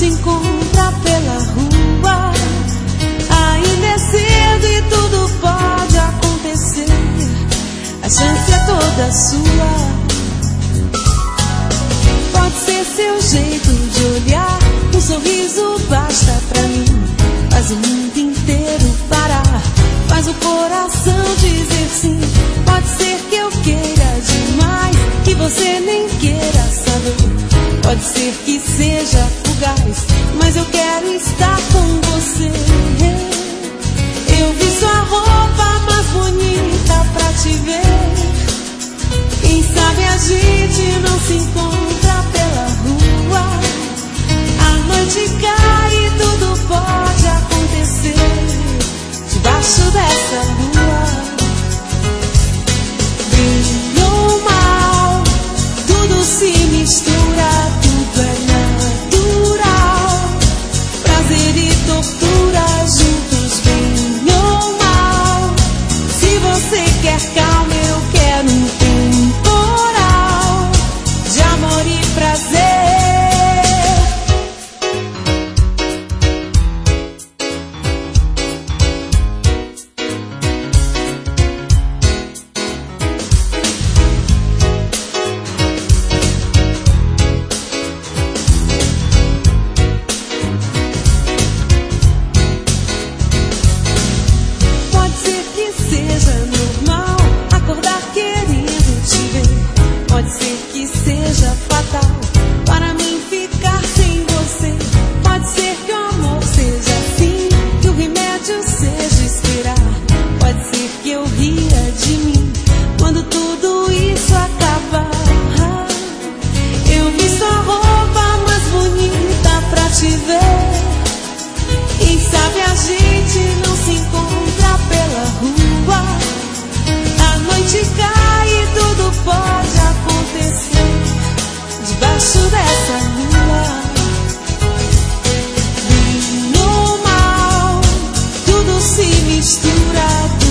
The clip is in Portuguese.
encontra pela rua. Ainda é cedo e tudo pode acontecer. A chance é toda sua. Pode ser seu jeito de olhar, um sorriso basta pra mim. Faz o mundo inteiro parar, faz o coração dizer sim. Pode ser que eu queira demais, que você nem queira saber. Pode ser que seja fugaz, mas eu quero estar com você. Eu vi sua roupa mais bonita pra te ver. Quem sabe a gente não se encontra pela rua. A noite cai e tudo pode acontecer debaixo dessa lua. Bem ou mal, tudo se mistura, tudo é natural. Prazer e tortura juntos, bem ou mal. Se você quer calma, eu quero um temporal de amor e prazer. Pode ser que seja normal acordar querendo te ver. Pode ser que seja fatal para mim ficar sem você. Pode ser que o amor seja assim, que o remédio seja esperar. Pode ser que eu ria de mim quando tudo isso acabar. Eu vi sua roupa mais bonita pra te ver. Quem sabe a gente não se encontra pela rua. A noite cai e tudo pode acontecer debaixo dessa lua. Bem ou mal, tudo se mistura.